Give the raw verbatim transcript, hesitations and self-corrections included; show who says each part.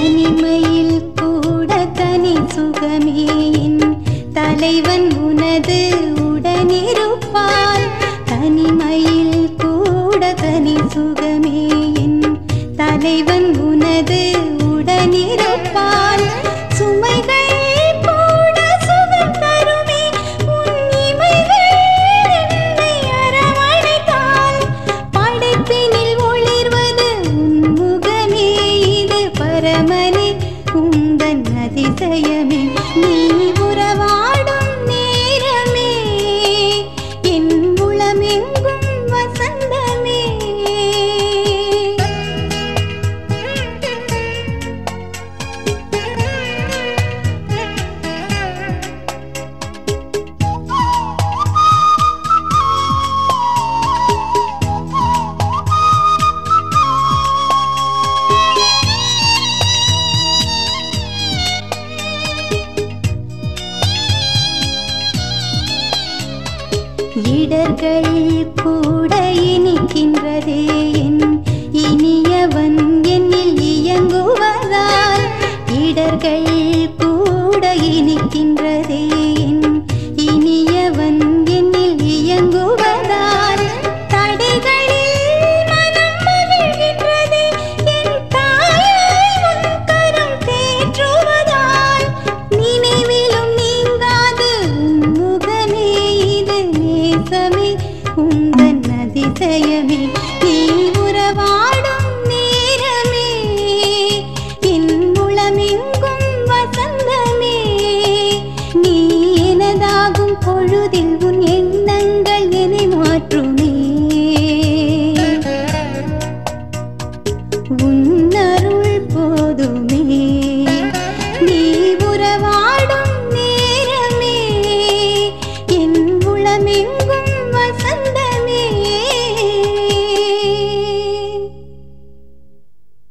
Speaker 1: தனிமையில் கூட தனி சுகமே என் தலைவன் உனது உடனிருப்பான் தனிமையில் கூட தனி சுகமே என் தலைவன் உனது உடனிருப்பான் சுமைகள் கூட சுகம் தருமே உன் இமைகள் என்னை அரவணைத்தால் படைப்பினில் ஒளிர்வது உன் முகமே இது பரமனே உந்தன் அதிசயமே நீ உறவாடும் நேரமே என் உளமெங்கும் வசந்தமே இடர்கள் கூட இனிக்கின்றதே என் இனியவன் என்னில் இயங்குவதால் இடர்கள் கூட இனிக்கின்றதே என் இனியவன் என்னில் இயங்குவதால் தடைகளில் மனம் மகிழ்கின்றதே என் தாயாய் உன் கரம் தேற்றுவதால் நினைவிலும் நீங்காது உன் முகமே இது நேசமே உந்தன் அதிசயமே நீ உறவா